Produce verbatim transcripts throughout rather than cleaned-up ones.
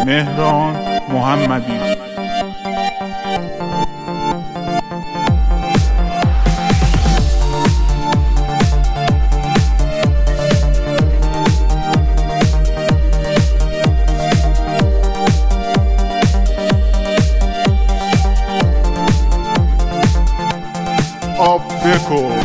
مهران محمدی. آب بکن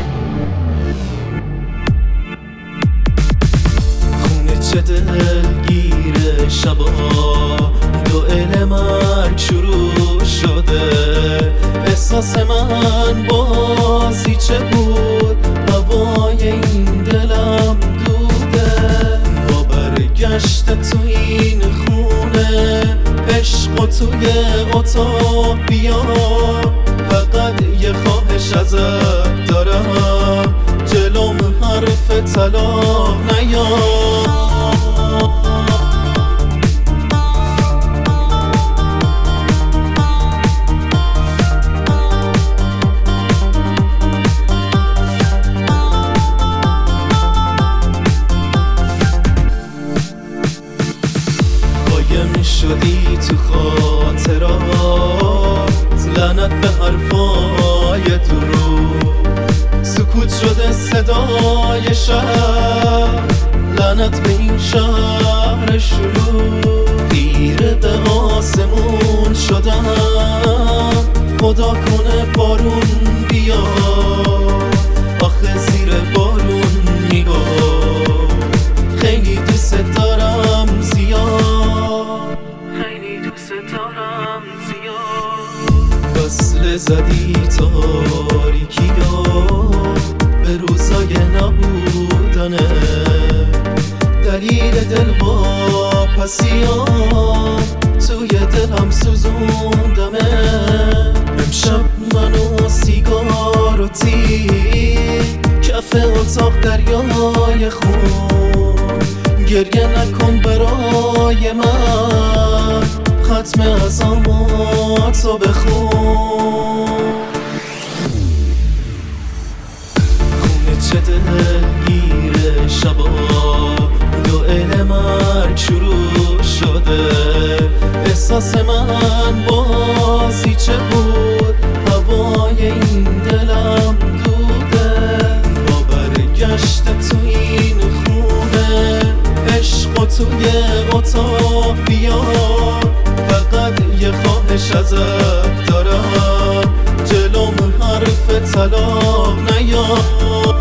خونه چه دلگیر شبا، دوئل مرگ شروع شده. احساس من بازی چه بود، هوای این دلم دوده. با برگشت تو این خونه، عشق و توی اتاق بیار. فقط یه خواهش ازت دارم، جلوم حرف طلاق نیار. قایم شدی تو خاطرات، لعنت به حرفای دروغ. سکوت شده صدای شهر، لعنت به این شهر شروع. خیره به آسمون شدم، خدا کنه بارون بیا. آخه زیر بارون نگاه، خیلی دوست دارم زیاد، خیلی دوست دارم زیاد. وصله زدی تاریکی ها به روزای نبودنه، دلیل دل واپسی ها توی دلم سوزوندمه. امشب منو سیگار و تیر، کف اتاق دریای خون. گریه نکن برای من، ختم عزاماتو بخون. خونه چه دلگیر شبا، دوئل مرگ شروع شده. احساس من بازی چه بود، هوای این دلم دوده. با برگشت تو این خونه، عشق و توی اتاق بیار. فقط یه خواهش ازت دارم، جلوم حرف طلاق نیار.